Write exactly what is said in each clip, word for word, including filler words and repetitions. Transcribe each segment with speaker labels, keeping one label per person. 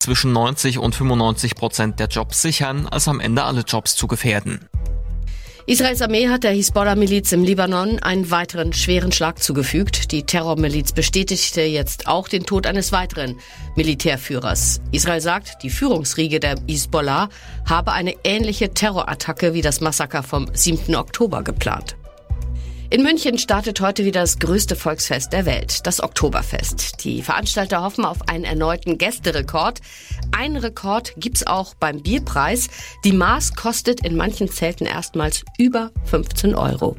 Speaker 1: zwischen neunzig und fünfundneunzig Prozent der Jobs sichern, als am Ende alle Jobs zu gefährden.
Speaker 2: Israels Armee hat der Hisbollah-Miliz im Libanon einen weiteren schweren Schlag zugefügt. Die Terrormiliz bestätigte jetzt auch den Tod eines weiteren Militärführers. Israel sagt, die Führungsriege der Hisbollah habe eine ähnliche Terrorattacke wie das Massaker vom siebten Oktober geplant. In München startet heute wieder das größte Volksfest der Welt, das Oktoberfest. Die Veranstalter hoffen auf einen erneuten Gästerekord. Einen Rekord gibt's auch beim Bierpreis. Die Maß kostet in manchen Zelten erstmals über fünfzehn Euro.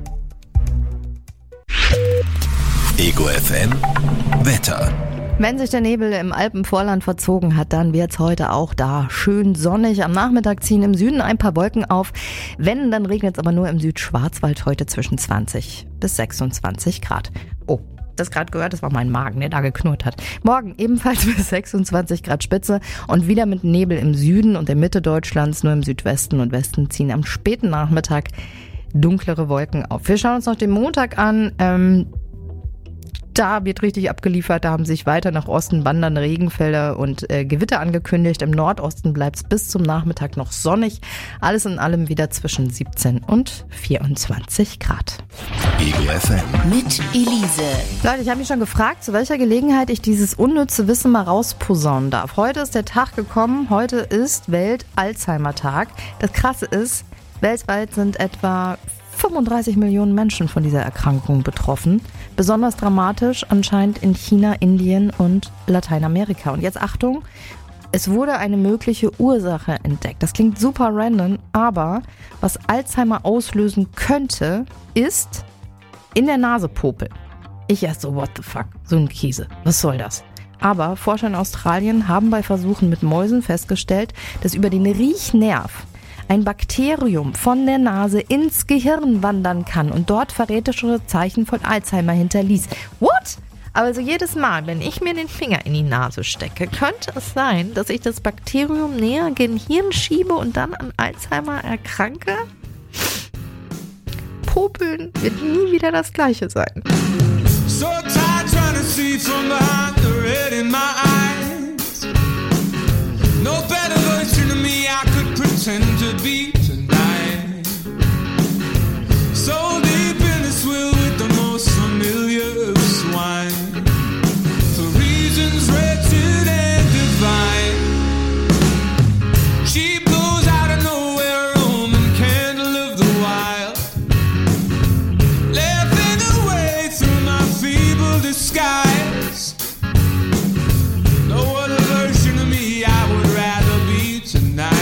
Speaker 3: Ego F M Wetter.
Speaker 4: Wenn sich der Nebel im Alpenvorland verzogen hat, dann wird's heute auch da schön sonnig. Am Nachmittag ziehen im Süden ein paar Wolken auf. Wenn, dann regnet es aber nur im Südschwarzwald heute zwischen zwanzig bis sechsundzwanzig Grad. Oh, das gerade gehört, das war mein Magen, der da geknurrt hat. Morgen ebenfalls bis sechsundzwanzig Grad Spitze und wieder mit Nebel im Süden und der Mitte Deutschlands. Nur im Südwesten und Westen ziehen am späten Nachmittag dunklere Wolken auf. Wir schauen uns noch den Montag an. Ähm, Da wird richtig abgeliefert, da haben sich weiter nach Osten wandernde Regenfelder und äh, Gewitter angekündigt. Im Nordosten bleibt es bis zum Nachmittag noch sonnig. Alles in allem wieder zwischen siebzehn und vierundzwanzig Grad.
Speaker 3: Ego F M.
Speaker 5: Mit Elise.
Speaker 4: Leute, ich habe mich schon gefragt, zu welcher Gelegenheit ich dieses unnütze Wissen mal rausposaunen darf. Heute ist der Tag gekommen, heute ist Welt-Alzheimer-Tag. Das Krasse ist, weltweit sind etwa fünfunddreißig Millionen Menschen von dieser Erkrankung betroffen. Besonders dramatisch anscheinend in China, Indien und Lateinamerika. Und jetzt Achtung, es wurde eine mögliche Ursache entdeckt. Das klingt super random, aber was Alzheimer auslösen könnte, ist in der Nase popeln. Ich erst so, what the fuck, so ein Käse, was soll das? Aber Forscher in Australien haben bei Versuchen mit Mäusen festgestellt, dass über den Riechnerv ein Bakterium von der Nase ins Gehirn wandern kann und dort verräterische Zeichen von Alzheimer hinterließ. What? Also jedes Mal, wenn ich mir den Finger in die Nase stecke, könnte es sein, dass ich das Bakterium näher gen Hirn schiebe und dann an Alzheimer erkranke? Popeln wird nie wieder das Gleiche sein.
Speaker 6: So tired trying to see from behind the red in my eyes. No better version of me I could pretend to be tonight. So deep in the swill with the most familiar of swine. For reasons wretched and divine. She blows out of nowhere, Roman candle of the wild. Laughing away through my feeble disguise. No other version of me I would rather be tonight.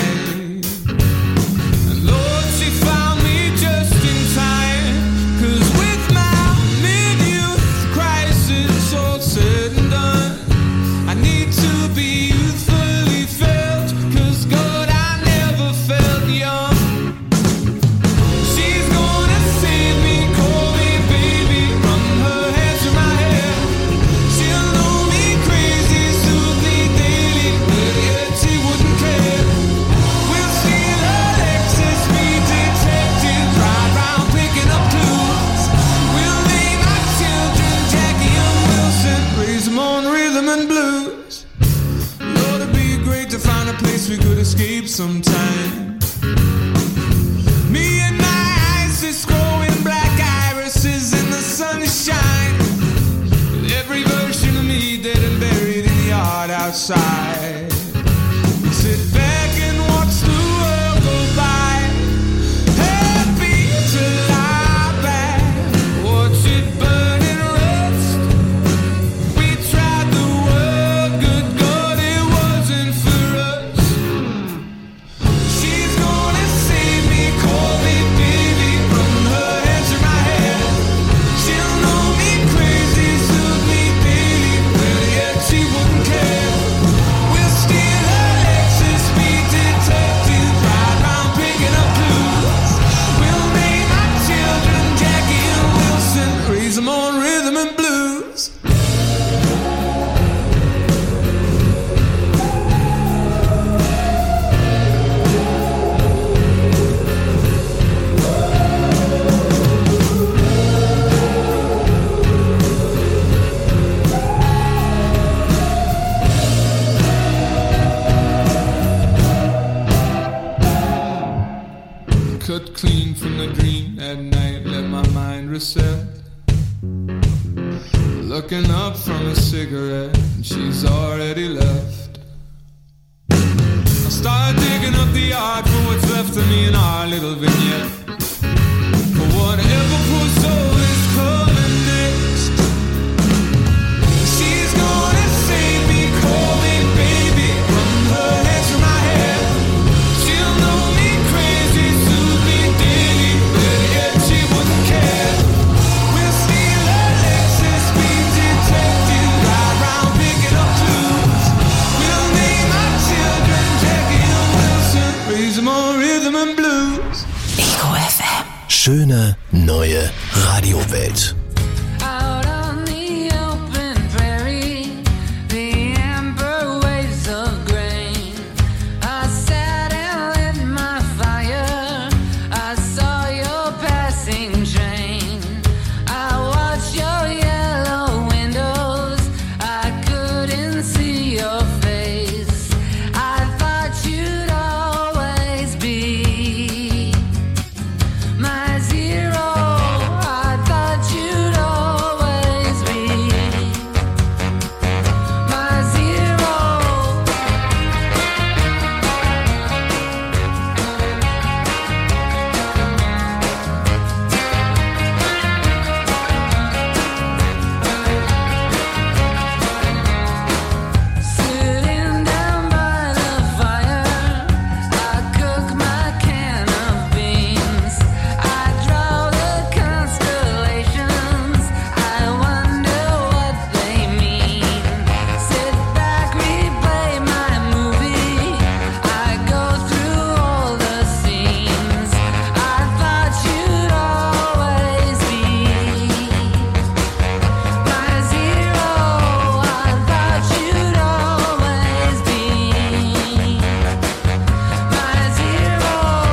Speaker 6: And Lord, she found me just in time. Cause with my mid-youth crisis all said and done, I need to be youthfully felt. Cause God, I never felt young. She's gonna save me, call me baby, run her hands through my hair. She'll know me crazy, soothe me daily, but yet she wouldn't care. We'll see the Lexus, be detectives, ride round picking up clues. We'll name our children Jackie and Wilson, raise them on rhythm and blues. Lord, it'd be great to find a place we could escape sometime. Me and my eyes just growing black irises in the sunshine. With every version of me dead and buried in the yard outside. We sit back and watch the world go by. Happy to lie back, watch it burn and rust. We tried the world, good God, it wasn't for us. She's gonna be said. Looking up from a cigarette, and she's already left. I start digging up the art for what's left of me in our little vignette. For whatever poor soul is coming next. She's gonna save me, call me baby, run her hands through my hair. She'll know me crazy, soothe me daily, but yet she wouldn't care. We'll steal her Lexus, speed detective, ride round picking up clues. We'll name our children Jackie and Wilson, raise them on rhythm and blues.
Speaker 5: Ego F M.
Speaker 3: Schöne neue Radiowelt.
Speaker 7: Out on the open prairie, the amber waves of grain. I sat and lit my fire. I saw your passing train. I watched your yellow windows. I couldn't see your face. I thought you'd always be my zero. I thought you'd always be my zero. Sitting down by the fire, I cook my can of beans. I draw the constellations. I wonder what they mean. Sit back, replay my movie. I go through all the scenes. I thought you'd always be my zero. I thought you'd always be my zero.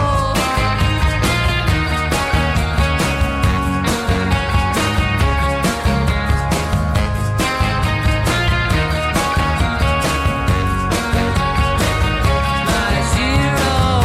Speaker 7: My zero.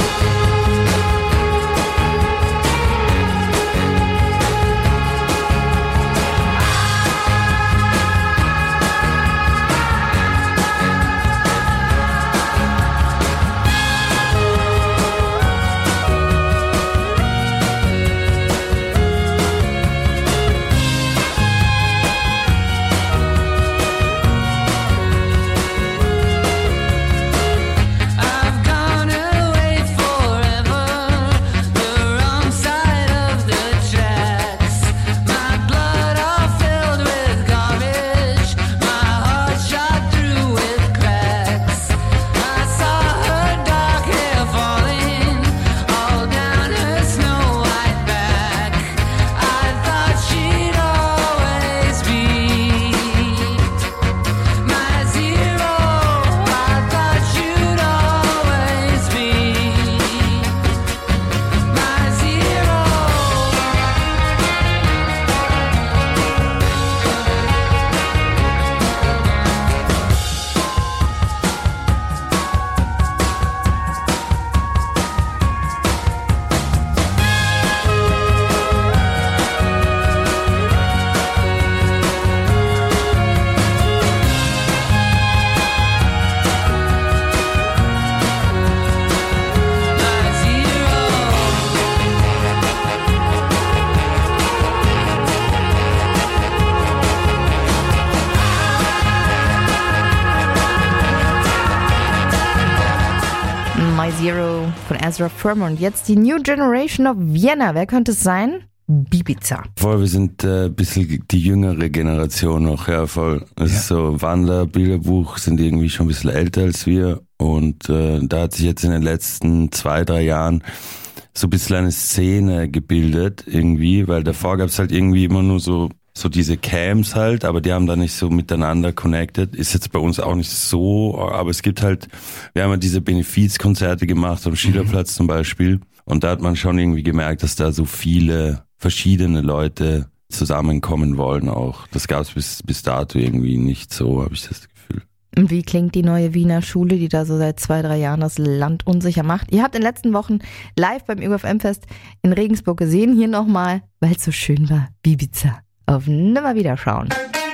Speaker 7: I've gone away forever, the wrong side of the tracks. My blood all filled with garbage, my heart shot through with cracks. I saw her dark hair falling all down her snow white back. I thought she'd always be my zero. I thought you'd always be my zero. My zero.
Speaker 4: My Zero von Ezra Furman. Und jetzt die New Generation of Vienna. Wer könnte es sein? Bibiza.
Speaker 8: Voll, wir sind ein äh, bisschen die jüngere Generation noch, ja voll. Es ist so, Wandler, Bilderbuch sind irgendwie schon ein bisschen älter als wir und äh, da hat sich jetzt in den letzten zwei, drei Jahren so ein bisschen eine Szene gebildet irgendwie, weil davor gab es halt irgendwie immer nur so so diese Camps halt, aber die haben da nicht so miteinander connected. Ist jetzt bei uns auch nicht so, aber es gibt halt, wir haben ja diese Benefizkonzerte gemacht am Schillerplatz zum Beispiel und da hat man schon irgendwie gemerkt, dass da so viele verschiedene Leute zusammenkommen wollen auch. Das gab es bis bis dato irgendwie nicht so, habe ich das Gefühl.
Speaker 4: Und wie klingt die neue Wiener Schule, die da so seit zwei, drei Jahren das Land unsicher macht? Ihr habt in den letzten Wochen live beim Ego F M-Fest in Regensburg gesehen. Hier nochmal, weil es so schön war, Bibiza. Auf Nimmerwiederschauen.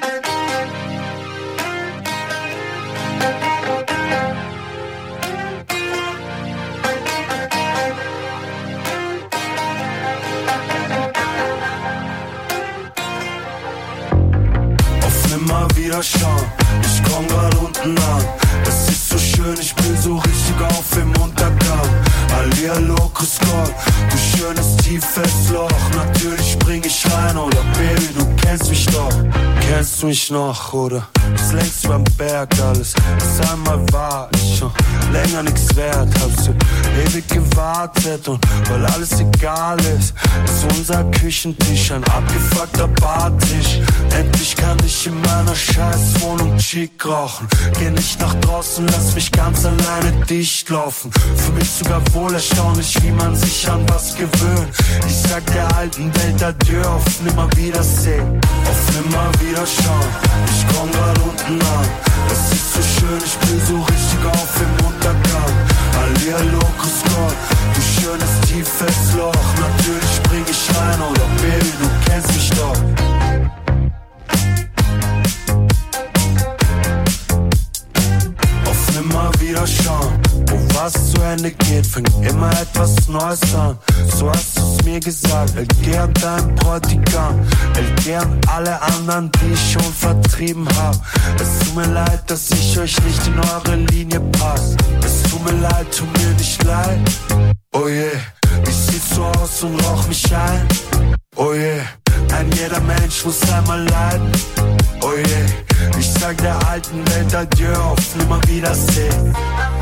Speaker 5: Immer wieder schauen, ich komm grad unten an. Es ist so schön, ich bin so richtig auf im Untergang. Hallihallo, grüß Gott, du schönes tiefes Loch. Natürlich spring ich rein, oder Baby, du kennst mich doch. Kennst du mich noch, oder? Ist längst überm Berg alles, ist einmal war ich schon länger nix wert. Hab so ewig gewartet und weil alles egal ist, ist unser Küchentisch ein abgefuckter Bartisch. Endlich kann ich in meiner Scheißwohnung Chic rauchen. Geh nicht nach draußen, lass mich ganz alleine dicht laufen. Für mich sogar wohl erstaunlich, wie man sich an was gewöhnt. Ich sag der alten Welt adieu, auf Nimmerwiedersehen, auf Nimmerwiederschauen. Ich komm grad unten an, es ist so schön, ich bin so richtig auf im Untergang. Hallihallo, grüß Gott, du schönes tiefes Loch. Natürlich spring ich rein, oder Baby, du kennst mich doch. Immer wieder schauen, wo was zu Ende geht, fängt immer etwas Neues an. So hast du's mir gesagt, L G an dein Bräutigam, L G an alle anderen, die ich schon vertrieben hab. Es tut mir leid, dass ich euch nicht in eure Linie pass. Es tut mir leid, tut mir nicht leid. Oh je, yeah. Ich sieh so aus und rauch mich ein. Oh je, yeah. Ein jeder Mensch muss einmal leiden. Oh je, yeah. Ich sag der alten Welt adieu, auf Nimmerwiedersehen.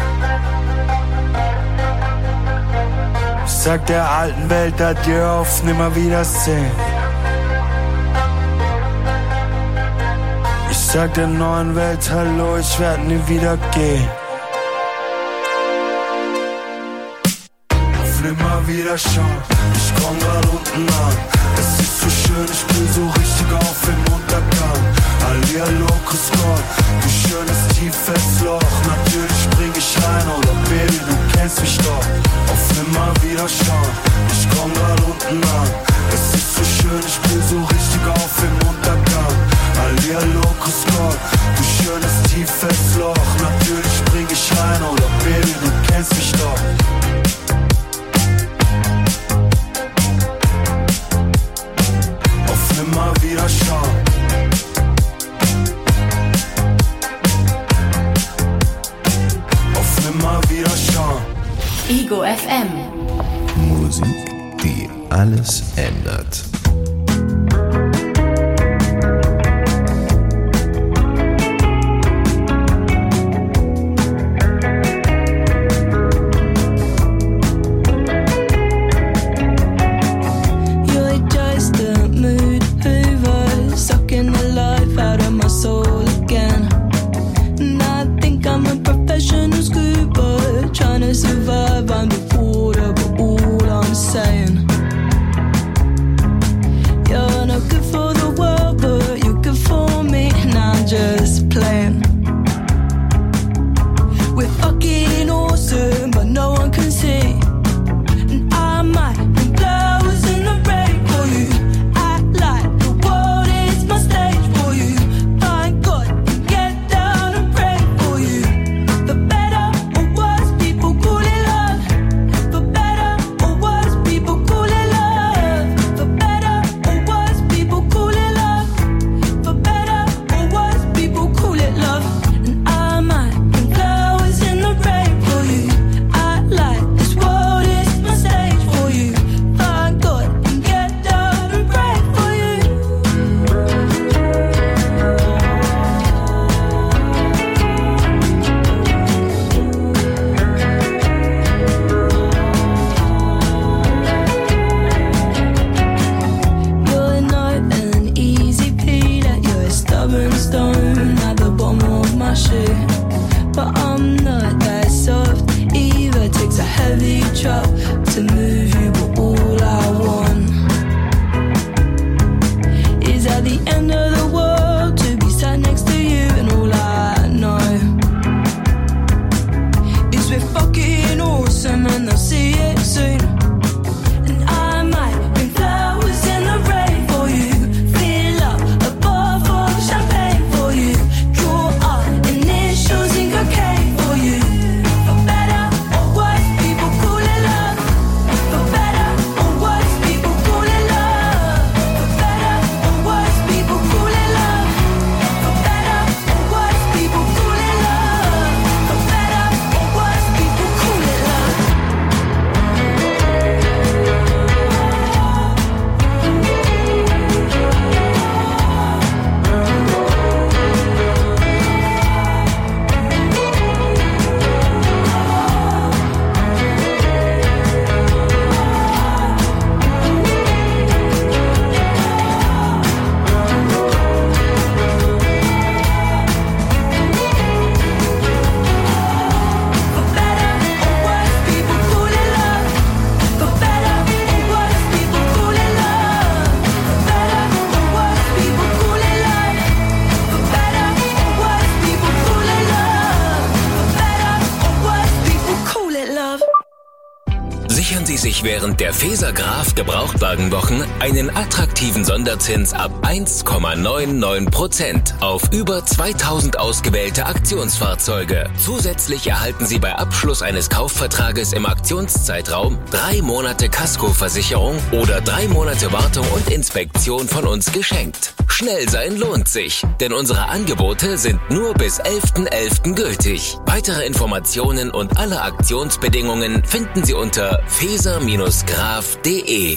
Speaker 5: Ich sag der alten Welt adieu, auf Nimmerwiedersehen. Ich sag der neuen Welt hallo, ich werd nie wieder gehen. Auf Nimmerwiederschauen, ich komm grad unten an. Es ist so schön, ich bin so richtig auf im Untergang. Hallihallo, grüß Gott, du schönes tiefes Loch. Natürlich spring ich rein, oder Baby, du kennst mich doch. Auf Nimmerwiederschauen, ich komm grad unten an. Es ist so schön, ich bin so richtig auf im Untergang. Hallihallo, grüß Gott, du schönes tiefes Loch. Natürlich spring ich rein, oder Baby, du kennst mich doch. Auf Nimmerwiederschauen.
Speaker 9: Ego F M.
Speaker 3: Musik, die alles ändert.
Speaker 7: Survive underwater, but all I'm saying, you're not good for the world, but you're good for me, and I'm just playing. We're fucking awesome, but no one can see, and I might be flowers in the rain for you. Act like the world is my stage for you. Thank God and get down and pray for you. For better or worse, people call it love. For better or worse, people call it love. For better or worse, people call it love. For better or worse, people call it love. And I might bring flowers in the rain for you. Act like this world is my stage for you. Thank God and get down and pray for you. You're not an easy Peter, you're a stubborn stone at the bottom of my shoe. But I'm not that soft either, takes a heavy truck to move you, but all I want is at the end of the world to be sat next to you, and all I know
Speaker 9: I'll see it soon. And I might bring flowers in the rain for you. Fill up a bar full of champagne for you. Draw our initials in cocaine for you. For better or worse, people call it love. For better or worse, people call it love. For better or worse, people call it love. For better or worse, people call it love. For better or worse, people call it love. For better or worse, people call it love. For better or worse, people call it love. For better or worse, people call it love. For better or worse, people call it love. For better or worse, people call it love.
Speaker 10: Sichern Sie sich während der Feser Graf Gebrauchtwagenwochen einen attraktiven Sonderzins ab eins Komma neunundneunzig Prozent auf über zweitausend ausgewählte Aktionsfahrzeuge. Zusätzlich erhalten Sie bei Abschluss eines Kaufvertrages im Aktionszeitraum drei Monate Kaskoversicherung oder drei Monate Wartung und Inspektion von uns geschenkt. Schnell sein lohnt sich, denn unsere Angebote sind nur bis elften elften gültig. Weitere Informationen und alle Aktionsbedingungen finden Sie unter feser graf punkt de.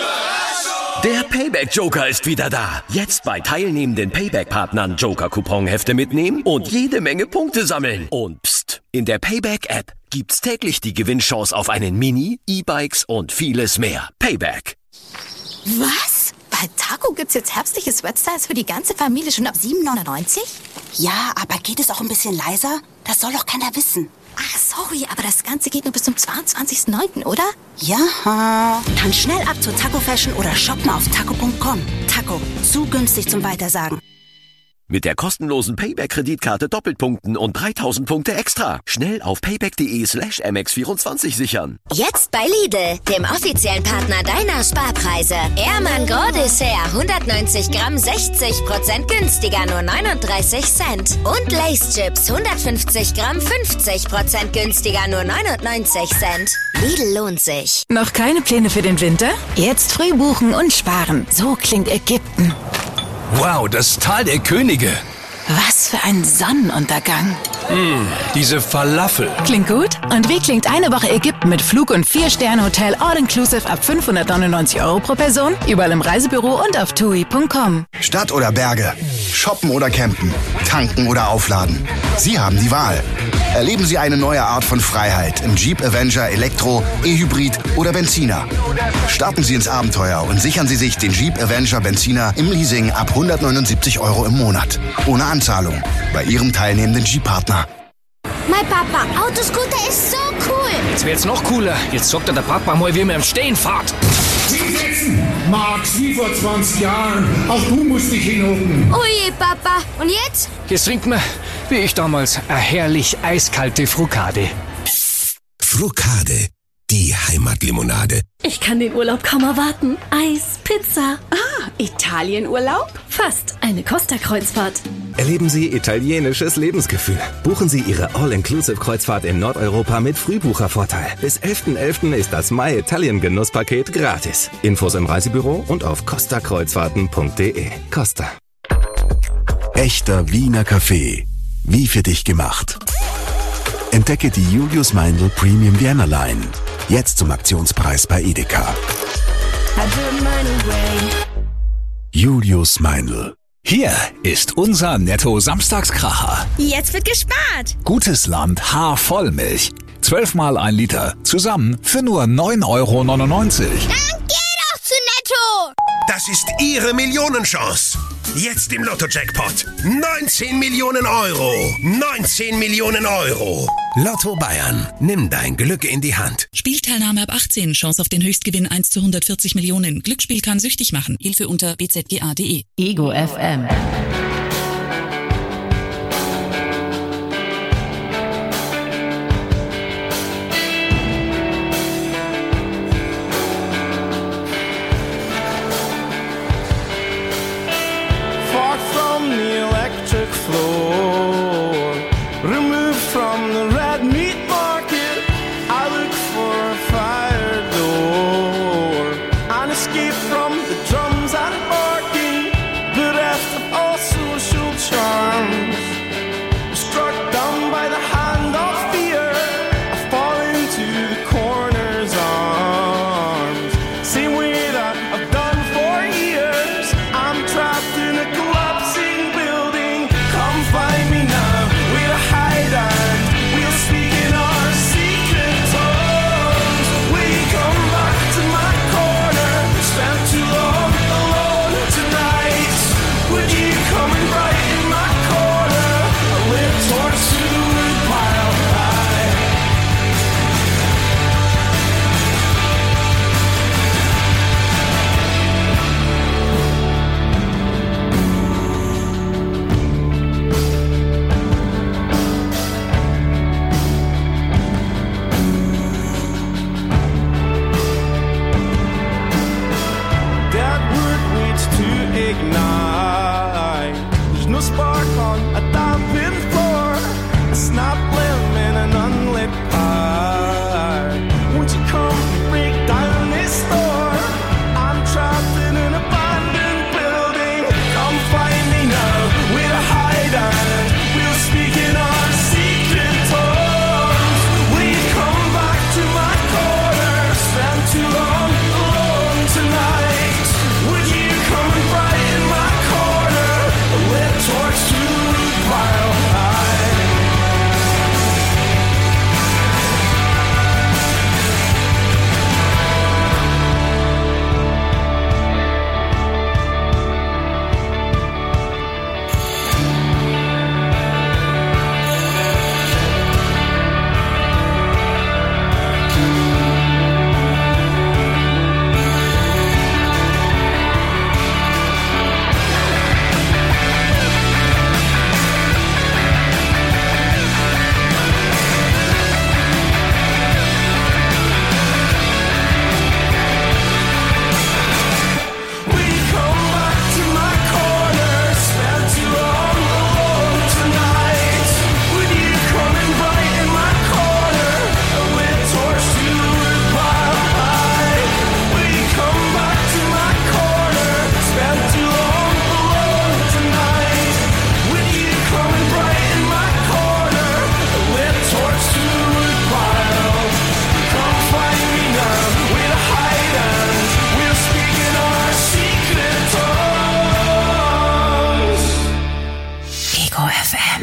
Speaker 11: Der Payback-Joker ist wieder da. Jetzt bei teilnehmenden Payback-Partnern Joker-Coupon-Hefte mitnehmen und jede Menge Punkte sammeln. Und pst, in der Payback-App gibt's täglich die Gewinnchance auf einen Mini, E-Bikes und vieles mehr. Payback.
Speaker 12: Was? Bei Taco gibt's jetzt herbstliche Sweatstyles für die ganze Familie schon ab sieben neunundneunzig?
Speaker 13: Ja, aber geht es auch ein bisschen leiser? Das soll doch keiner wissen.
Speaker 12: Ach, sorry, aber das Ganze geht nur bis zum zweiundzwanzigsten neunten, oder?
Speaker 13: Ja, dann schnell ab zur Taco Fashion oder shoppen auf taco punkt com. Taco, zu günstig zum Weitersagen.
Speaker 11: Mit der kostenlosen Payback-Kreditkarte Doppelpunkten und dreitausend Punkte extra. Schnell auf payback.de slash m x vierundzwanzig sichern.
Speaker 14: Jetzt bei Lidl, dem offiziellen Partner deiner Sparpreise. Ehrmann Gros Dessert, hundertneunzig Gramm, sechzig Prozent günstiger, nur neununddreißig Cent. Und Lay's Chips, hundertfünfzig Gramm, fünfzig Prozent günstiger, nur neunundneunzig Cent. Lidl lohnt sich.
Speaker 15: Noch keine Pläne für den Winter? Jetzt früh buchen und sparen. So klingt Ägypten.
Speaker 16: Wow, das Tal der Könige.
Speaker 15: Was für ein Sonnenuntergang.
Speaker 16: Mmh, diese Falafel.
Speaker 15: Klingt gut? Und wie klingt eine Woche Ägypten mit Flug und vier Sterne Hotel All-Inclusive ab fünfhundertneunundneunzig Euro pro Person? Überall im Reisebüro und auf tui punkt com.
Speaker 17: Stadt oder Berge, shoppen oder campen, tanken oder aufladen. Sie haben die Wahl. Erleben Sie eine neue Art von Freiheit im Jeep Avenger Elektro, E-Hybrid oder Benziner. Starten Sie ins Abenteuer und sichern Sie sich den Jeep Avenger Benziner im Leasing ab hundertneunundsiebzig Euro im Monat. Ohne Anzahlung. Bei Ihrem teilnehmenden Jeep-Partner.
Speaker 14: Mein Papa, Autoscooter ist so cool.
Speaker 16: Jetzt wird's noch cooler. Jetzt sorgt der Papa mal, wie man im Stehen fährt.
Speaker 18: Hinsetzen! Max, wie vor zwanzig Jahren. Auch du musst dich hinhocken.
Speaker 14: Oh je, Papa. Und jetzt?
Speaker 16: Jetzt trinkt man, wie ich damals, eine herrlich eiskalte Frukade.
Speaker 3: Frukade, die Heimatlimonade.
Speaker 19: Ich kann den Urlaub kaum erwarten. Eis, Pizza. Ah, Italienurlaub? Fast. Eine Costa-Kreuzfahrt.
Speaker 20: Erleben Sie italienisches Lebensgefühl. Buchen Sie Ihre All-Inclusive-Kreuzfahrt in Nordeuropa mit Frühbuchervorteil. Bis elften elften ist das My Italian Genusspaket gratis. Infos im Reisebüro und auf costa kreuzfahrten punkt de. Costa.
Speaker 3: Echter Wiener Kaffee. Wie für dich gemacht. Entdecke die Julius Meindl Premium Vienna Line. Jetzt zum Aktionspreis bei Edeka. Julius Meindl.
Speaker 21: Hier ist unser Netto-Samstagskracher.
Speaker 22: Jetzt wird gespart.
Speaker 21: Gutes Land Haarvollmilch. Zwölfmal ein Liter. Zusammen für nur neun Euro neunundneunzig.
Speaker 22: Dann geh doch zu Netto.
Speaker 23: Das ist Ihre Millionenchance. Jetzt im Lotto-Jackpot. neunzehn Millionen Euro. neunzehn Millionen Euro. Lotto Bayern. Nimm dein Glück in die Hand.
Speaker 24: Spielteilnahme ab achtzehn. Chance auf den Höchstgewinn eins zu hundertvierzig Millionen. Glücksspiel kann süchtig machen. Hilfe unter b z g a punkt de.
Speaker 2: Ego F M.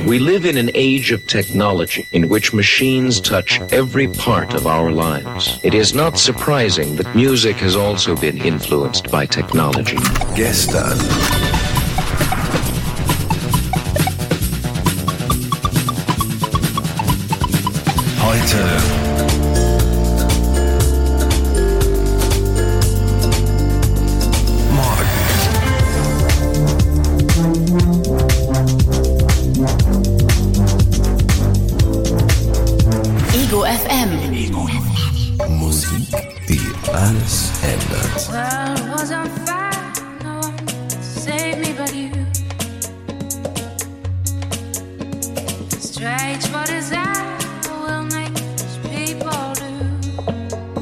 Speaker 1: We live in an age of technology in which machines touch every part of our lives. It is not surprising that music has also been influenced by technology.
Speaker 23: Gestern. Heute.
Speaker 15: Ego F M.
Speaker 23: Musik, die alles ändert.
Speaker 9: World was on fire, no one to save me but you. Strange what is that will make people do.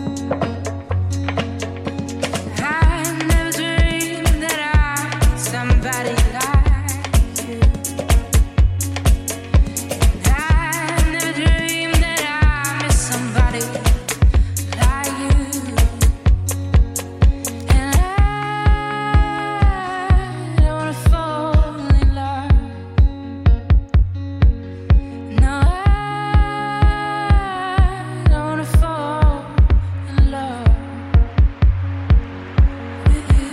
Speaker 9: I never dreamed that I had somebody like you. I never dreamed that I miss somebody like you. And I don't wanna fall in love. No, I don't wanna fall in love with you.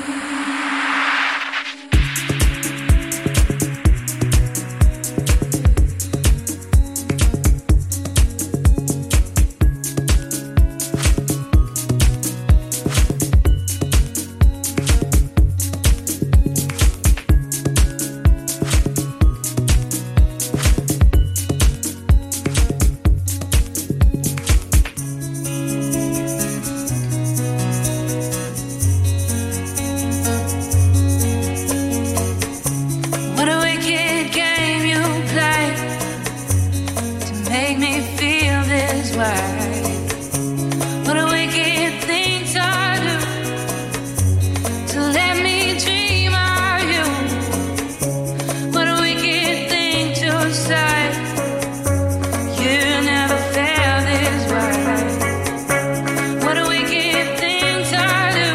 Speaker 9: What a wicked game you play to make me feel this way. What a wicked thing to do to let me dream of you. What a wicked thing to say. You never felt this way. What a wicked thing to do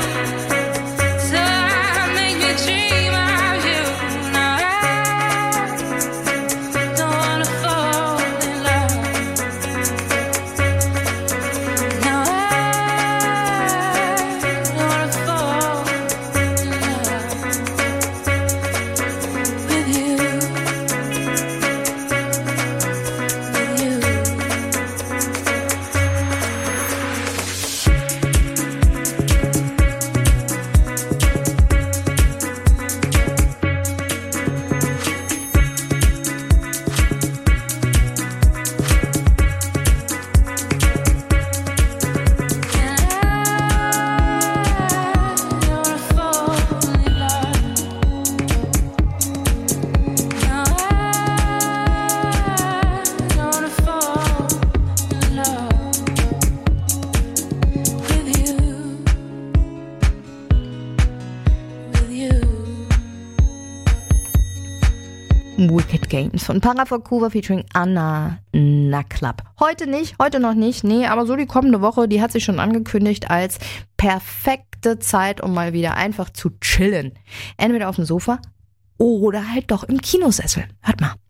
Speaker 9: to make me dream of you. Now I don't wanna fall in love. Now I don't wanna fall in love with you. With you.
Speaker 4: Wicked Games von Parafokuva featuring Anna Naklap. Heute nicht, heute noch nicht, nee, aber so die kommende Woche, die hat sich schon angekündigt als perfekte Zeit, um mal wieder einfach zu chillen. Entweder auf dem Sofa oder halt doch im Kinosessel. Hört mal.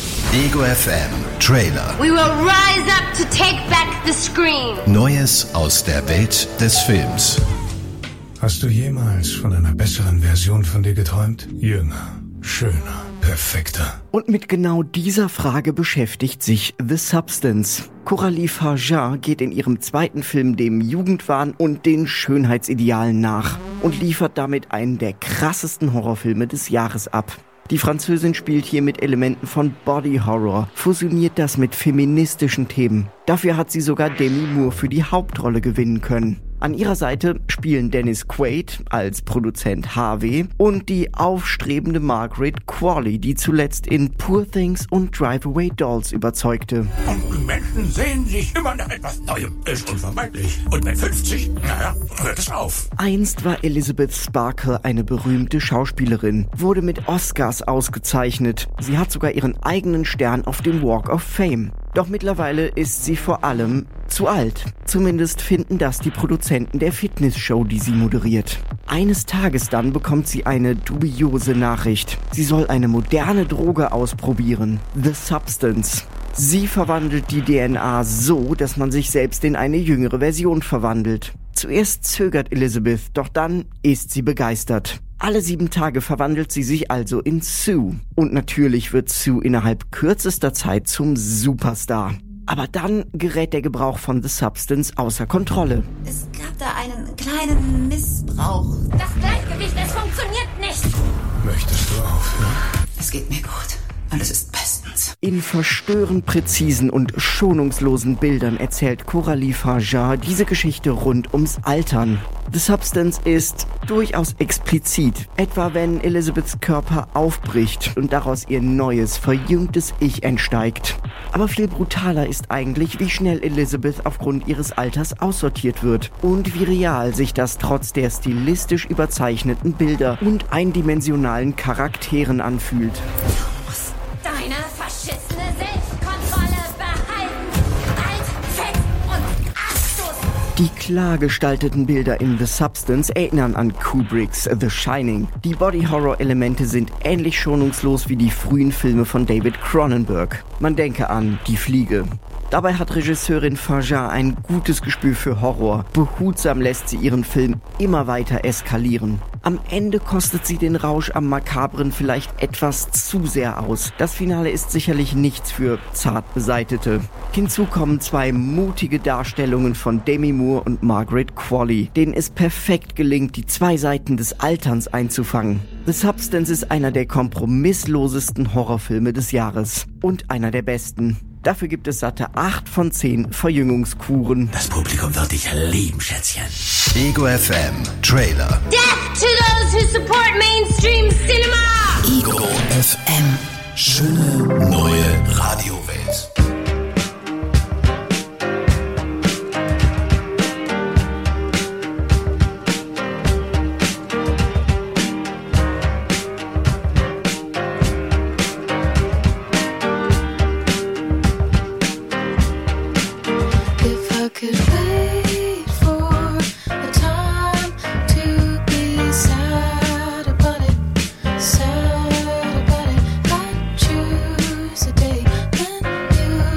Speaker 23: Ego F M Trailer.
Speaker 22: We will rise up to take back the screen.
Speaker 23: Neues aus der Welt des Films.
Speaker 18: Hast du jemals von einer besseren Version von dir geträumt? Jünger, schöner, perfekter.
Speaker 6: Und mit genau dieser Frage beschäftigt sich The Substance. Coralie Farjar geht in ihrem zweiten Film dem Jugendwahn und den Schönheitsidealen nach und liefert damit einen der krassesten Horrorfilme des Jahres ab. Die Französin spielt hier mit Elementen von Body Horror, fusioniert das mit feministischen Themen. Dafür hat sie sogar Demi Moore für die Hauptrolle gewinnen können. An ihrer Seite spielen Dennis Quaid als Produzent Harvey und die aufstrebende Margaret Qualley, die zuletzt in Poor Things und Drive Away Dolls überzeugte.
Speaker 18: Und Menschen sehen sich immer nach etwas Neuem. Ist unvermeidlich. Und mit fünfzig, naja, hört es auf.
Speaker 6: Einst war Elizabeth Sparkle eine berühmte Schauspielerin, wurde mit Oscars ausgezeichnet. Sie hat sogar ihren eigenen Stern auf dem Walk of Fame. Doch mittlerweile ist sie vor allem zu alt. Zumindest finden das die Produzenten der Fitnessshow, die sie moderiert. eines Tages dann bekommt sie eine dubiose Nachricht. Sie soll eine moderne Droge ausprobieren. The Substance. Sie verwandelt die D N A so, dass man sich selbst in eine jüngere Version verwandelt. Zuerst zögert Elizabeth, doch dann ist sie begeistert. Alle sieben Tage verwandelt sie sich also in Sue. Und natürlich wird Sue innerhalb kürzester Zeit zum Superstar. Aber dann gerät der Gebrauch von The Substance außer Kontrolle.
Speaker 12: Es gab da einen kleinen Missbrauch.
Speaker 22: Das Gleichgewicht, es funktioniert nicht.
Speaker 18: Möchtest du aufhören?
Speaker 12: Es geht mir gut. Alles ist bestens.
Speaker 6: In verstörend präzisen und schonungslosen Bildern erzählt Coralie Farjar diese Geschichte rund ums Altern. The Substance ist durchaus explizit, etwa wenn Elizabeths Körper aufbricht und daraus ihr neues, verjüngtes Ich entsteigt. Aber viel brutaler ist eigentlich, wie schnell Elizabeth aufgrund ihres Alters aussortiert wird und wie real sich das trotz der stilistisch überzeichneten Bilder und eindimensionalen Charakteren anfühlt.
Speaker 22: Deine verschissene Selbstkontrolle behalten. Alt, fett und Abstoß.
Speaker 6: Die klar gestalteten Bilder in The Substance erinnern an Kubricks The Shining. Die Body-Horror-Elemente sind ähnlich schonungslos wie die frühen Filme von David Cronenberg. Man denke an Die Fliege. Dabei hat Regisseurin Farjar ein gutes Gespür für Horror. Behutsam lässt sie ihren Film immer weiter eskalieren. Am Ende kostet sie den Rausch am Makabren vielleicht etwas zu sehr aus. Das Finale ist sicherlich nichts für zart Beseitete. Hinzu kommen zwei mutige Darstellungen von Demi Moore und Margaret Qualley, denen es perfekt gelingt, die zwei Seiten des Alterns einzufangen. The Substance ist einer der kompromisslosesten Horrorfilme des Jahres und einer der besten. Dafür gibt es satte acht von zehn Verjüngungskuren.
Speaker 5: Das Publikum wird dich lieben, Schätzchen.
Speaker 17: Ego F M Trailer.
Speaker 22: Death to those who support mainstream cinema.
Speaker 5: Ego F M. Schöne neue Radiowelt.
Speaker 9: Sad about it, I choose a day when you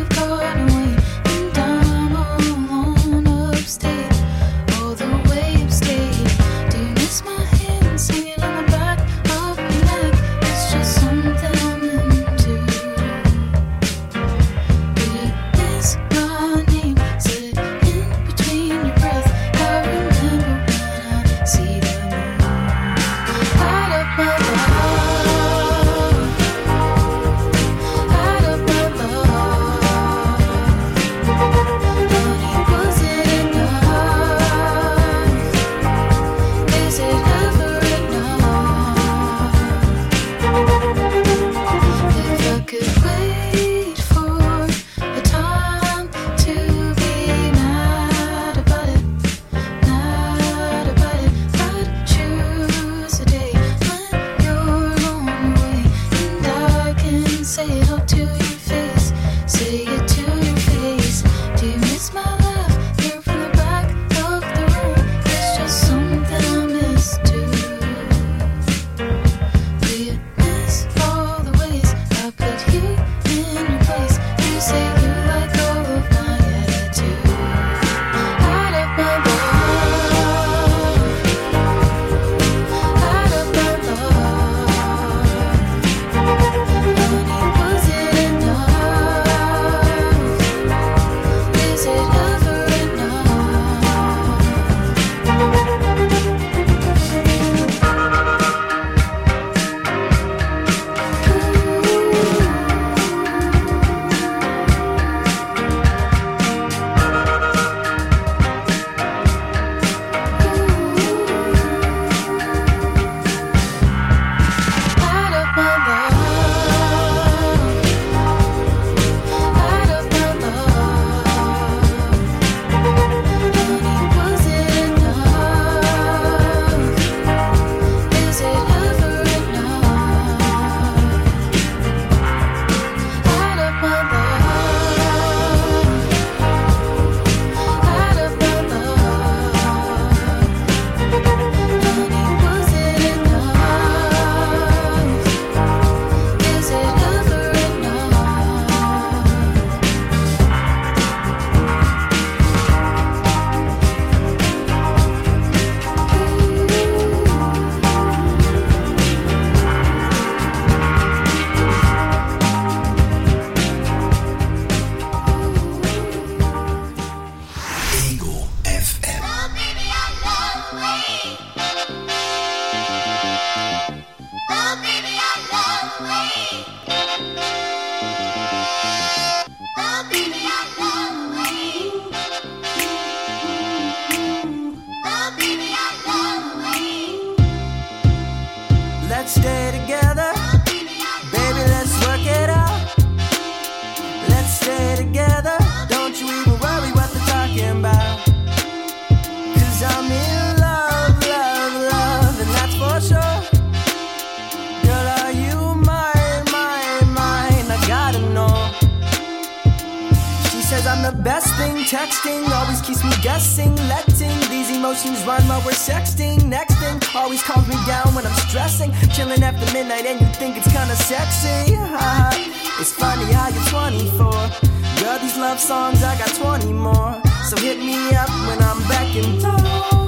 Speaker 7: resting, texting always keeps me guessing, letting these emotions run while we're sexting. Next thing always calms me down when I'm stressing, chilling after midnight and you think it's kinda sexy. It's funny how you're twenty-four, girl, these love songs I got twenty more, so hit me up when I'm back in town.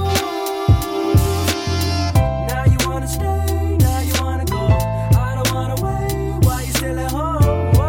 Speaker 7: Now you wanna stay, now you wanna go, I don't wanna wait, why you still at home?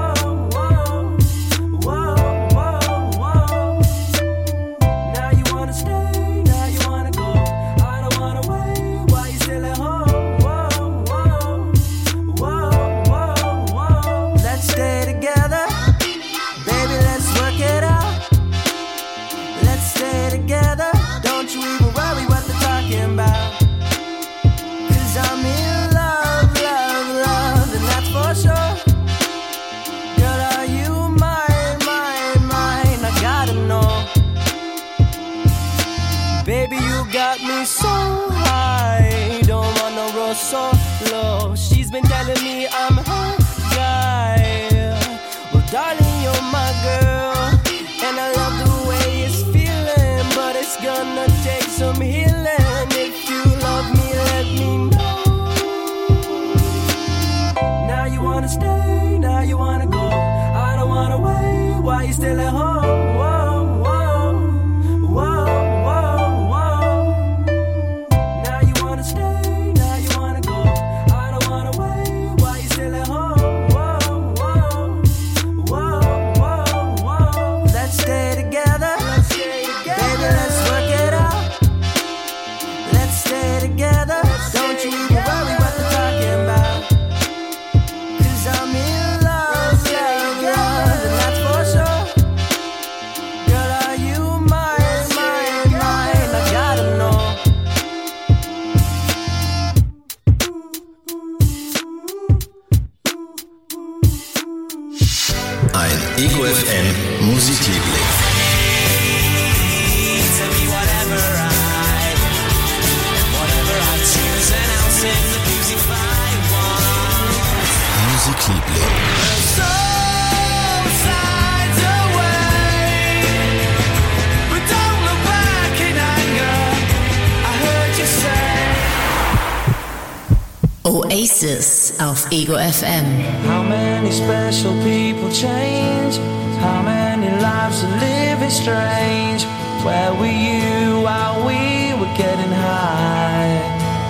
Speaker 7: So high, don't want no roll so low. She's been telling me I'm her guy. Well, darling, you're my girl, and I love the way it's feeling, but it's gonna take some healing. If you love me, let me know. Now you wanna stay, now you wanna go, I don't wanna wait, why you still at home? Whoa, whoa, whoa.
Speaker 5: Ego F M Musikliebling. Musikliebling.
Speaker 8: Oasis auf Ego F M.
Speaker 7: How many special people change? How many lives are living strange? Where were you while we were getting high?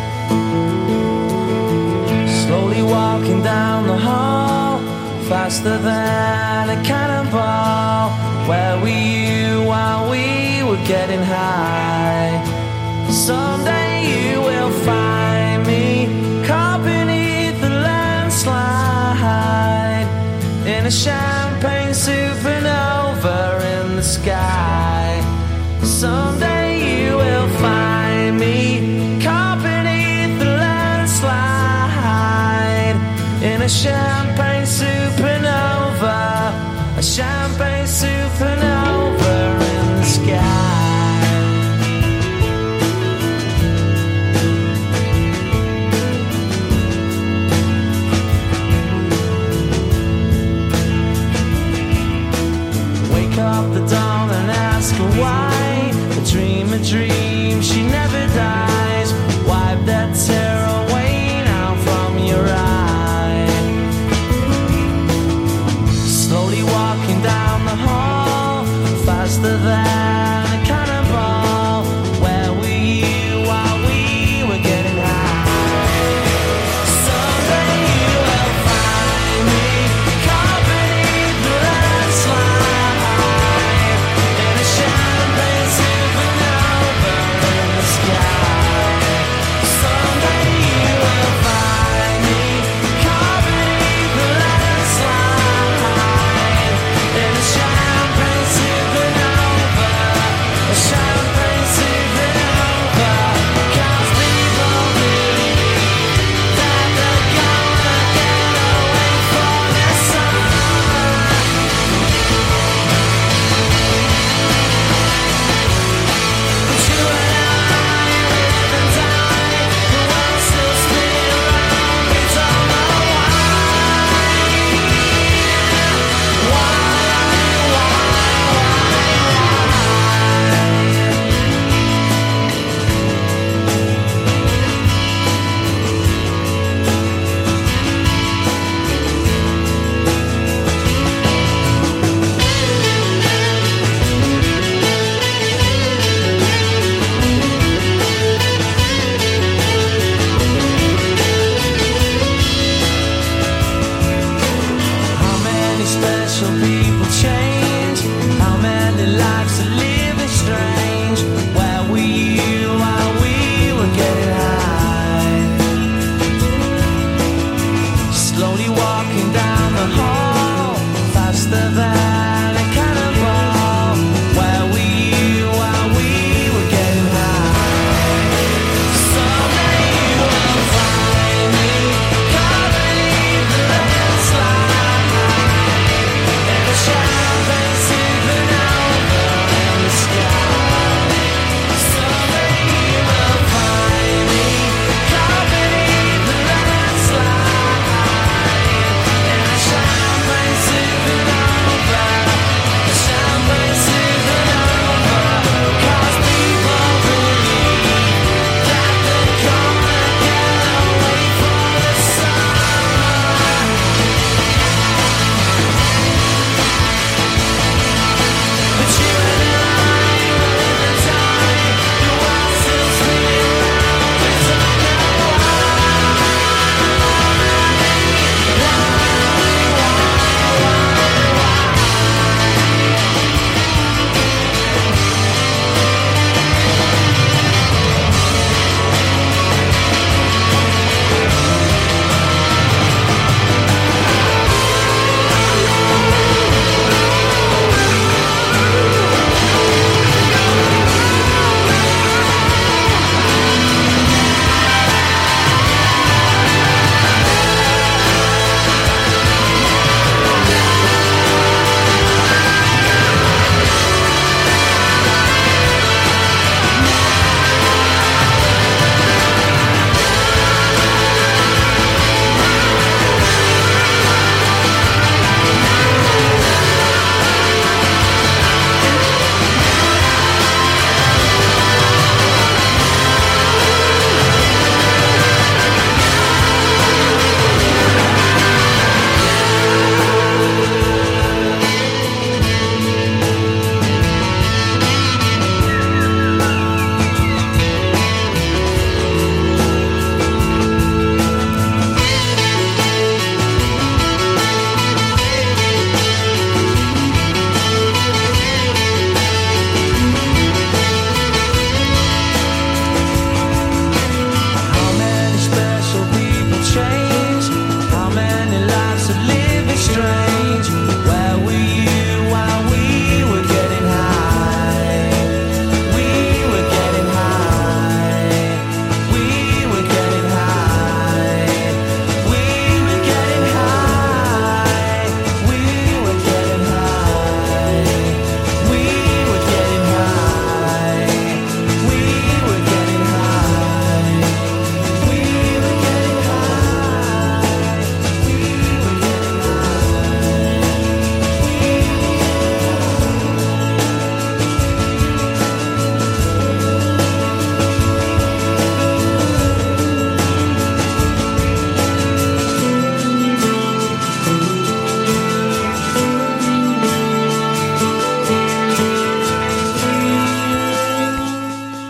Speaker 7: Slowly walking down the hall, faster than a cannonball. Where were you while we were getting high? Someday you will find me caught beneath the landslide, in a champagne supernova in the sky. Someday you will find me caught beneath the landslide, in a champagne supernova, a champagne supernova in the sky. Up the dawn and ask her why. A dream, a dream, she never dies. Wipe that tear away now from your eye. Slowly walking down the hall, faster than a cannonball. Where were you while we were getting high? Someday you will find me caught beneath the landslide. Supernova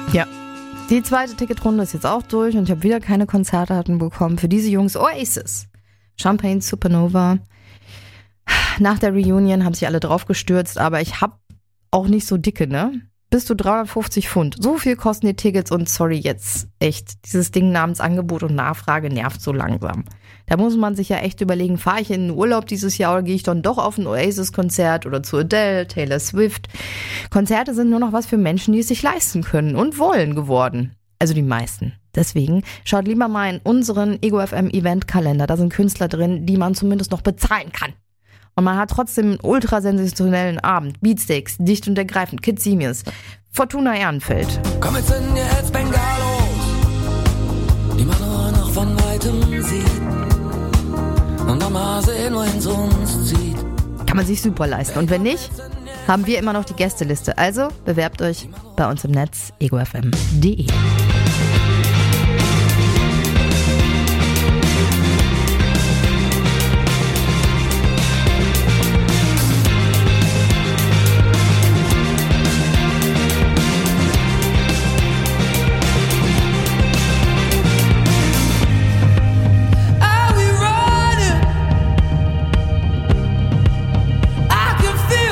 Speaker 4: Ja. Die zweite Ticketrunde ist jetzt auch durch und ich habe wieder keine Konzertdaten bekommen für diese Jungs. Oasis, Champagne Supernova. Nach der Reunion haben sich alle drauf gestürzt, aber ich habe auch nicht so dicke, ne? Bis zu dreihundertfünfzig Pfund. So viel kosten die Tickets und sorry, jetzt echt. Dieses Ding namens Angebot und Nachfrage nervt so langsam. Da muss man sich ja echt überlegen, fahre ich in den Urlaub dieses Jahr oder gehe ich dann doch auf ein Oasis-Konzert oder zu Adele, Taylor Swift. Konzerte sind nur noch was für Menschen, die es sich leisten können und wollen geworden. Also die meisten. Deswegen schaut lieber mal in unseren Ego F M Eventkalender. Da sind Künstler drin, die man zumindest noch bezahlen kann. Und man hat trotzdem einen ultrasensationellen Abend. Beatsteaks, Dicht und Ergreifend, Kid Simius, Fortuna Ehrenfeld.
Speaker 10: Komm, jetzt sind jetzt Bengalos, die man nur noch von Weitem sieht. Und dann mal sehen, wohin es uns zieht.
Speaker 4: Kann man sich super leisten. Und wenn nicht, haben wir immer noch die Gästeliste. Also bewerbt euch bei uns im Netz ego f m punkt d e.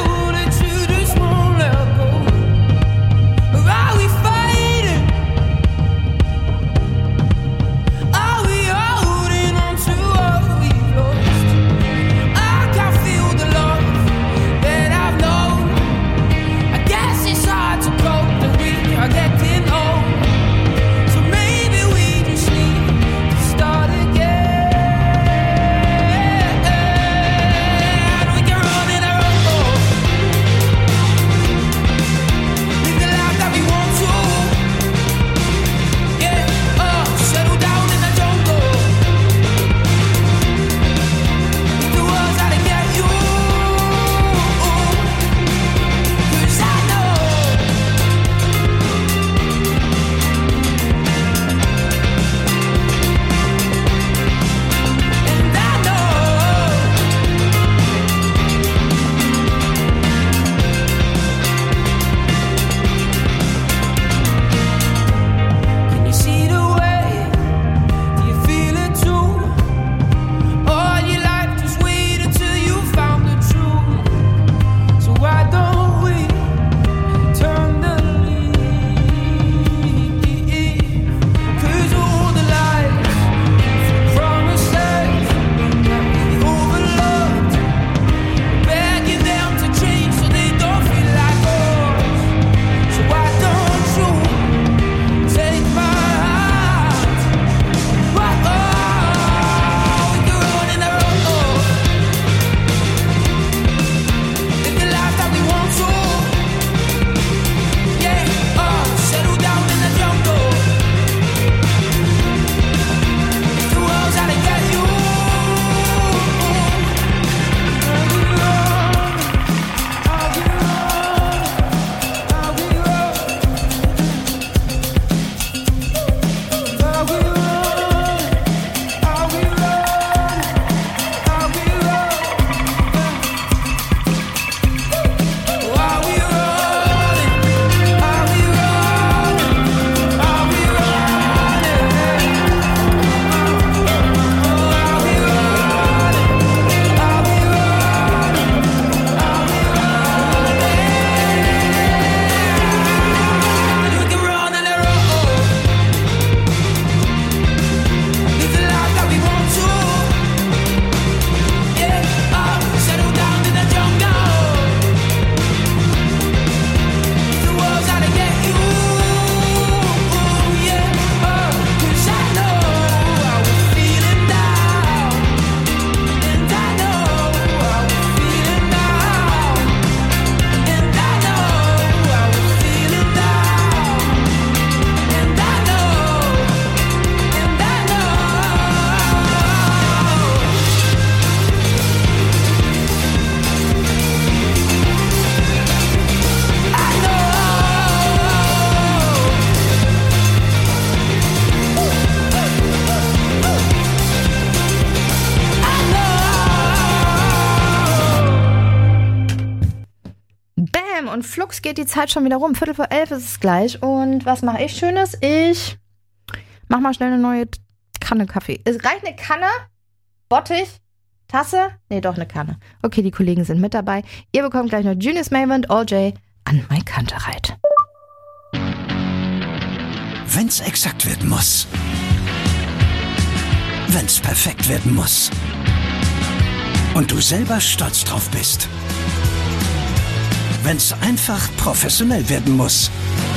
Speaker 10: Are we fighting?
Speaker 4: und flugs geht die Zeit schon wieder rum. Viertel vor elf ist es gleich. Und was mache ich Schönes? Ich mach mal schnell eine neue Kanne Kaffee. Es reicht eine Kanne, Bottich, Tasse? Nee, doch eine Kanne. Okay, die Kollegen sind mit dabei. Ihr bekommt gleich noch Junius Mayman und All J an mein Kantereit.
Speaker 11: Wenn's exakt werden muss. Wenn's perfekt werden muss. Und du selber stolz drauf bist. Wenn's einfach professionell werden muss.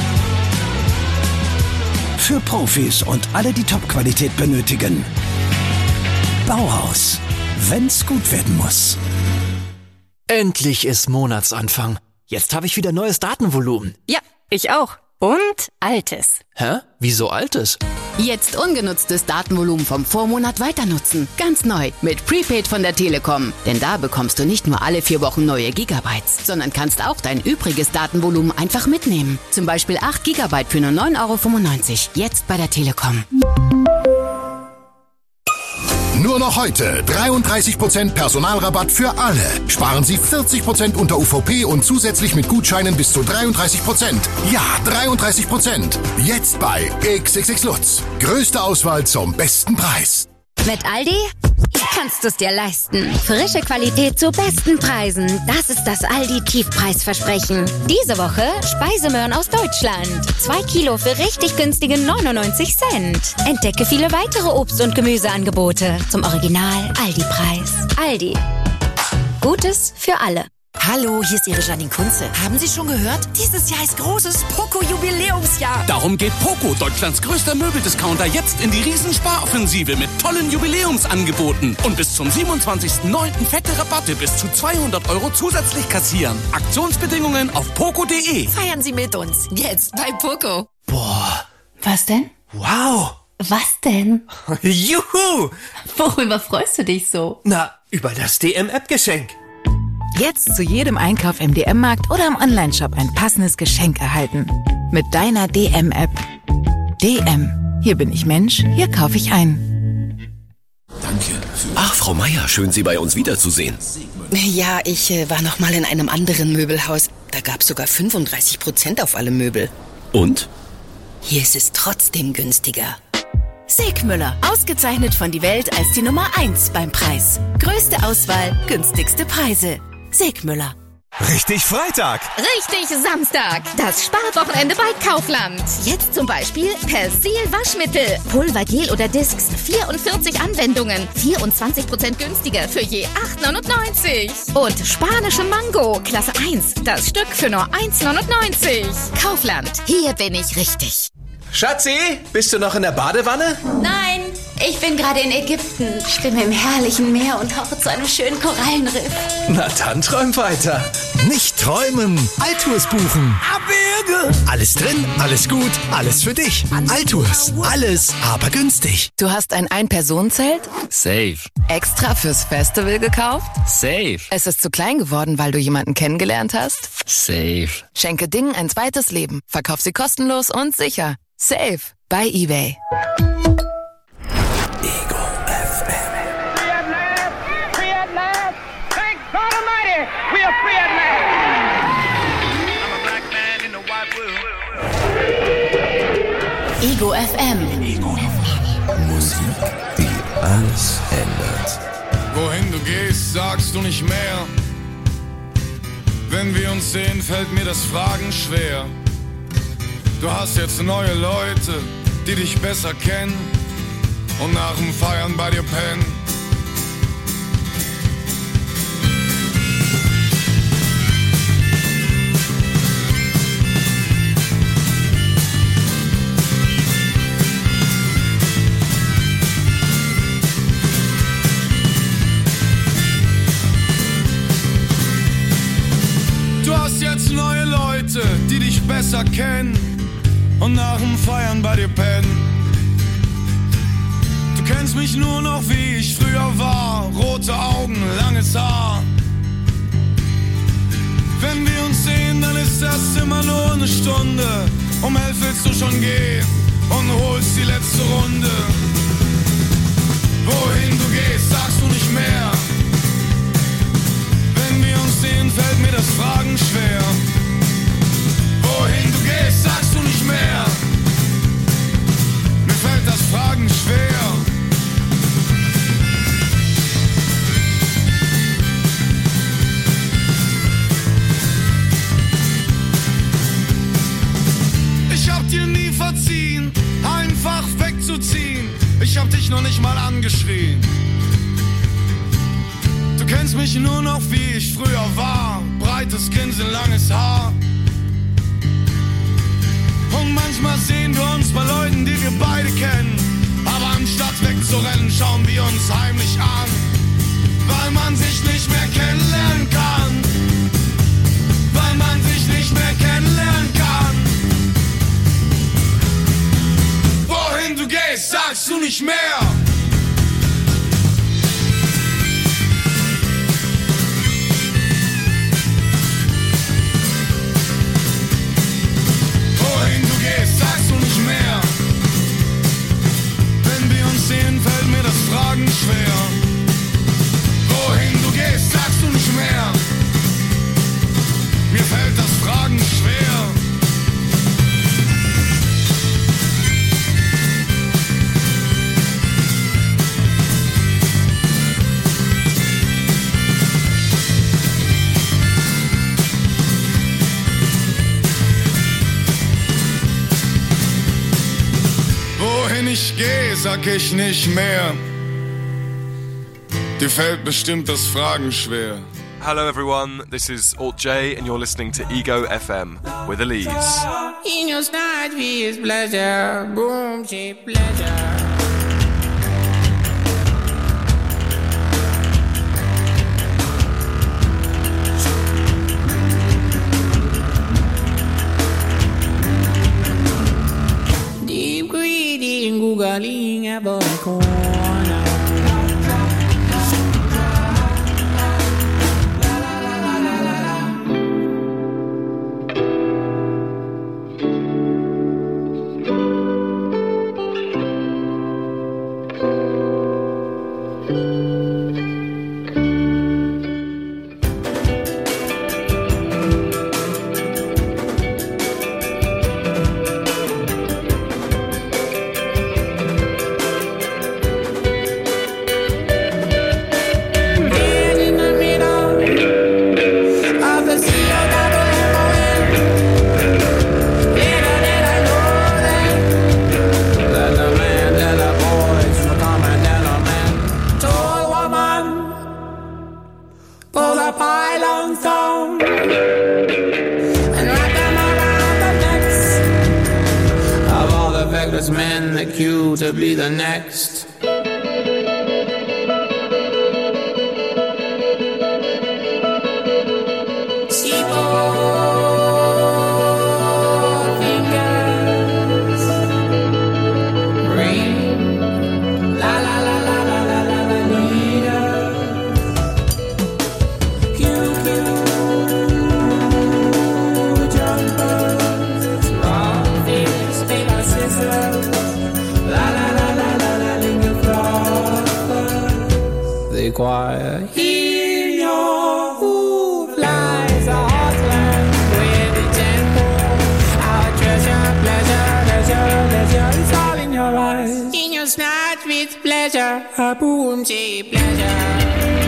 Speaker 11: Für Profis und alle, die Top-Qualität benötigen. Bauhaus. Wenn's gut werden muss.
Speaker 13: Endlich ist Monatsanfang. Jetzt habe ich wieder neues Datenvolumen.
Speaker 14: Ja, ich auch. Und altes.
Speaker 13: Hä? Wieso altes?
Speaker 14: Jetzt ungenutztes Datenvolumen vom Vormonat weiter nutzen. Ganz neu mit Prepaid von der Telekom. Denn da bekommst du nicht nur alle vier Wochen neue Gigabytes, sondern kannst auch dein übriges Datenvolumen einfach mitnehmen. Zum Beispiel acht Gigabyte für nur neun Euro fünfundneunzig. Jetzt bei der Telekom.
Speaker 16: Nur noch heute dreiunddreißig Prozent Personalrabatt für alle. Sparen Sie vierzig Prozent unter U V P und zusätzlich mit Gutscheinen bis zu dreiunddreißig Prozent. Ja, dreiunddreißig Prozent. Jetzt bei X X X Lutz. Größte Auswahl zum besten Preis.
Speaker 25: Mit Aldi kannst du es dir leisten. Frische Qualität zu besten Preisen. Das ist das Aldi-Tiefpreisversprechen. Diese Woche Speisemöhren aus Deutschland. Zwei Kilo für richtig günstige neunundneunzig Cent. Entdecke viele weitere Obst- und Gemüseangebote zum Original Aldi-Preis. Aldi. Gutes für alle.
Speaker 26: Hallo, hier ist Ihre Janine Kunze. Haben Sie schon gehört? Dieses Jahr ist großes Poco-Jubiläumsjahr.
Speaker 27: Darum geht Poco, Deutschlands größter Möbeldiscounter, jetzt in die Riesensparoffensive mit tollen Jubiläumsangeboten. Und bis zum siebenundzwanzigsten neunten fette Rabatte bis zu zweihundert Euro zusätzlich kassieren. Aktionsbedingungen auf poco punkt de.
Speaker 26: Feiern Sie mit uns, jetzt bei Poco.
Speaker 27: Boah.
Speaker 19: Was denn?
Speaker 27: Wow.
Speaker 19: Was denn?
Speaker 27: Juhu.
Speaker 19: Worüber freust du dich so?
Speaker 27: Na, über das D M-App-Geschenk.
Speaker 15: Jetzt zu jedem Einkauf im D M-Markt oder im Onlineshop ein passendes Geschenk erhalten. Mit deiner D M-App. D M. Hier bin ich Mensch, hier kaufe ich ein.
Speaker 28: Danke. Ach, Frau Meier, schön, Sie bei uns wiederzusehen.
Speaker 14: Ja, ich äh, war noch mal in einem anderen Möbelhaus. Da gab es sogar fünfunddreißig Prozent auf alle Möbel.
Speaker 28: Und?
Speaker 14: Hier ist es trotzdem günstiger.
Speaker 29: Segmüller, ausgezeichnet von die Welt als die Nummer eins beim Preis. Größte Auswahl, günstigste Preise. Segmüller.
Speaker 30: Richtig Freitag.
Speaker 25: Richtig Samstag. Das Sparwochenende bei Kaufland. Jetzt zum Beispiel Persil Waschmittel. Pulver, Gel oder Discs. vierundvierzig Anwendungen. vierundzwanzig Prozent günstiger für je acht neunundneunzig. Und spanische Mango. Klasse eins. Das Stück für nur eins neunundneunzig. Kaufland. Hier bin ich richtig.
Speaker 27: Schatzi, bist du noch in der Badewanne?
Speaker 19: Nein, ich bin gerade in Ägypten. Schwimme im herrlichen Meer und tauche zu einem schönen Korallenriff.
Speaker 27: Na dann träum weiter.
Speaker 30: Nicht träumen, Altours buchen.
Speaker 27: Abwürge.
Speaker 30: Alles drin, alles gut, alles für dich. Altours, alles, aber günstig.
Speaker 15: Du hast ein Ein-Personen-Zelt?
Speaker 13: Safe.
Speaker 15: Extra fürs Festival gekauft?
Speaker 13: Safe.
Speaker 15: Es ist zu klein geworden, weil du jemanden kennengelernt hast?
Speaker 13: Safe.
Speaker 15: Schenke Dingen ein zweites Leben. Verkauf sie kostenlos und sicher. Safe bei eBay.
Speaker 28: Ego F M.
Speaker 9: Free at last, free at last. Thank God Almighty, we are free at last. I'm a black man in the white world.
Speaker 19: Ego F M.
Speaker 28: Ego F M. Musik, die alles ändert.
Speaker 31: Wohin du gehst, sagst du nicht mehr. Wenn wir uns sehen, fällt mir das Fragen schwer. Du hast jetzt neue Leute, die dich besser kennen und nach dem Feiern bei dir pennen. Du hast jetzt neue Leute, die dich besser kennen und nach dem Feiern bei dir pennen. Du kennst mich nur noch, wie ich früher war. Rote Augen, langes Haar. Wenn wir uns sehen, dann ist das immer nur eine Stunde. Um elf willst du schon gehen und holst die letzte Runde. Wohin du gehst, sagst du nicht mehr. Wenn wir uns sehen, fällt mir das Fragen schwer. hab dir nie verziehen, einfach wegzuziehen. Ich hab dich noch nicht mal angeschrien. Du kennst mich nur noch wie ich früher war. Breites Grinsen, langes Haar. Und manchmal sehen wir uns bei Leuten, die wir beide kennen. Aber anstatt wegzurennen, schauen wir uns heimlich an. Weil man sich nicht mehr kennenlernen kann. Weil man sich nicht mehr kennenlernen kann. Wohin du gehst, sagst du nicht mehr. Wohin du gehst, sagst du nicht mehr. Wenn wir uns sehen, fällt mir das Fragen schwer. Wohin du gehst, sagst du nicht mehr. Mir fällt das Fragen schwer. Wohin ich gehe, sag ich nicht mehr. Dir fällt bestimmt das Fragen schwer.
Speaker 1: Hello everyone, this is Alt J and you're listening to Ego F M with Elise.
Speaker 2: In your snatch is pleasure, boom, she pleasure. Deep greedy and googling ever corner. Men the cue to be the next. Fingers, ring, la la la la la la la la leader. Cue, cue, jumpers, rock, fingers, paper, scissors. The choir in your who flies a heartland with the tempo. Our treasure, pleasure, leisure, leisure, it's all in your eyes. In your snatch with pleasure, a boom, she pleasure.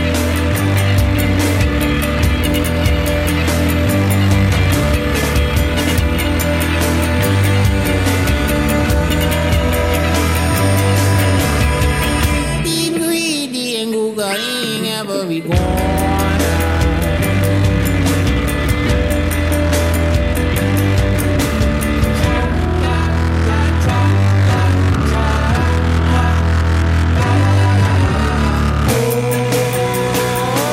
Speaker 2: Every corner. Oh,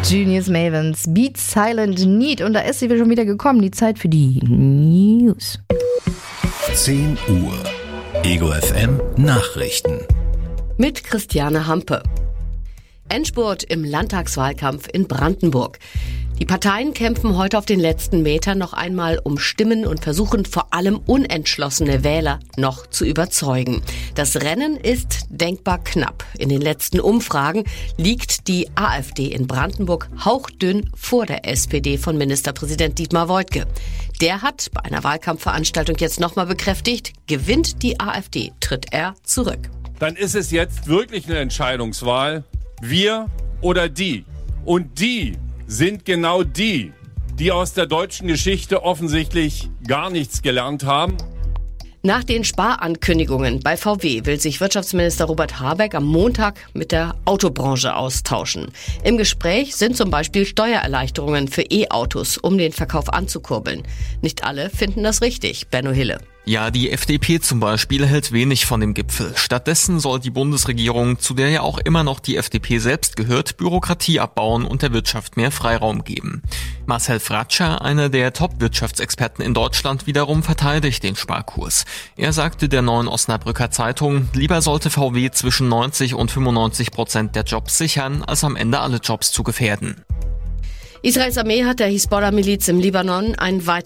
Speaker 4: Genius Mavens, Beat Silent Need. Und da ist sie schon wieder gekommen, die Zeit für die News.
Speaker 28: zehn Uhr. Ego F M Nachrichten.
Speaker 3: Mit Christiane Hampe. Endspurt im Landtagswahlkampf in Brandenburg. Die Parteien kämpfen heute auf den letzten Metern noch einmal um Stimmen und versuchen vor allem unentschlossene Wähler noch zu überzeugen. Das Rennen ist denkbar knapp. In den letzten Umfragen liegt die AfD in Brandenburg hauchdünn vor der S P D von Ministerpräsident Dietmar Woidke. Der hat bei einer Wahlkampfveranstaltung jetzt nochmal bekräftigt, gewinnt die AfD, tritt er zurück.
Speaker 5: Dann ist es jetzt wirklich eine Entscheidungswahl. Wir oder die. Und die sind genau die, die aus der deutschen Geschichte offensichtlich gar nichts gelernt haben.
Speaker 3: Nach den Sparankündigungen bei V W will sich Wirtschaftsminister Robert Habeck am Montag mit der Autobranche austauschen. Im Gespräch sind zum Beispiel Steuererleichterungen für E-Autos, um den Verkauf anzukurbeln. Nicht alle finden das richtig, Benno Hille.
Speaker 6: Ja, die F D P zum Beispiel hält wenig von dem Gipfel. Stattdessen soll die Bundesregierung, zu der ja auch immer noch die F D P selbst gehört, Bürokratie abbauen und der Wirtschaft mehr Freiraum geben. Marcel Fratscher, einer der Top-Wirtschaftsexperten in Deutschland, wiederum verteidigt den Sparkurs. Er sagte der Neuen Osnabrücker Zeitung, lieber sollte V W zwischen neunzig und fünfundneunzig Prozent der Jobs sichern, als am Ende alle Jobs zu gefährden.
Speaker 3: Israels Armee hat der Hisbollah-Miliz im Libanon ein weiteres